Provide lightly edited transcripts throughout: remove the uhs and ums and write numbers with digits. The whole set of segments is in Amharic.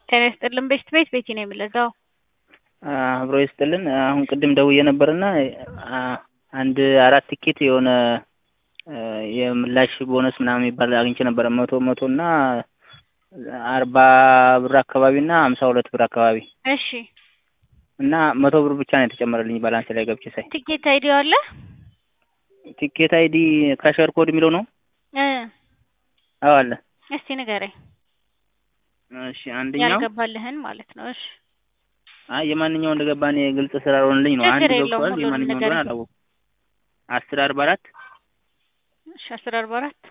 ጤና ይስጥልን ቤቲ ነኝ የምለዛው። አብሮ ይስጥልን። አሁን ቅድም ደውዬ ነበርና አንድ 4 ቲኬት የሆነ የምላሽ ቦነስ ምናምን የሚባል አግኝቼ ነበር። 100 እና 40 ብር አካባቢና 52 ብር አካባቢ። እሺ። እና 100 ብር ብቻ ነው የተጨመረልኝ ባላንስ ላይ ገብቼ ሳይ። ቲኬት አይዲ አለ? ቲኬት አይዲ ካሸር ኮድ የሚለው ነው? አዎ አለ። እስቲ ንገረኝ። እሺ አንደኛው ያልገባልህን ማለት ነው። እሺ የማንኛው እንደገባ እኔ ግልጽ ስላልሆነልኝ ነው። አንድ ገብቷል፣ የማንኛው እንደሆነ አላወኩም። 1044 እሺ 1044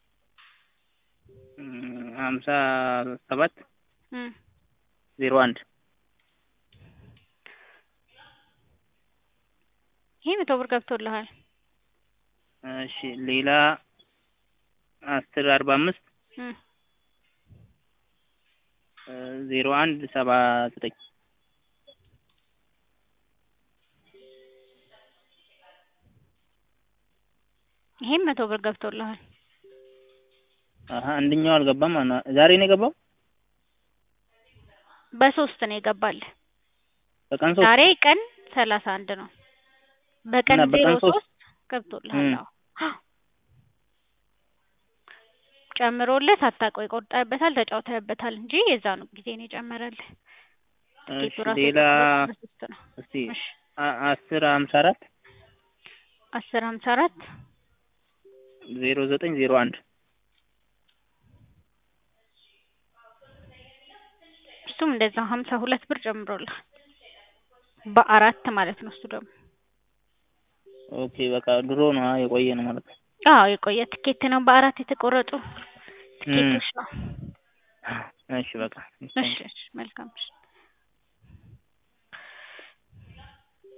57 01 ይሄ 100 ብር ገብቶልሃል። እሺ ሌላ 1045 0179 ይሄም 100 ብር ገብቶልሃል። አንደኛው አልገባም። ዛሬ ነው የገባው። በ3 ነው የገባልህ። በቀን 3 ዛሬ ቀን 31 ነው። በቀን 03 ገብቶልሃል። ጨምሮልህ ሳታቆይ ቆርጠህበታል፣ ተጫውተህበታል እንጂ የዛኑ ጊዜ ነው የጨመረልህ። ሌላ እስቲ 1054 0901 እሱም እንደዛ 52 ብር ጨምሮልሃል። በ4 ማለት ነው። እሱ ደግሞ ኦኬ በቃ ድሮ ነው የቆየ ነው ማለት ነው። አዎ የቆየ ትኬት ነው። በ4 የተቆረጡ ትኬቶች ነው። እሺ በቃ እሺ መልካም።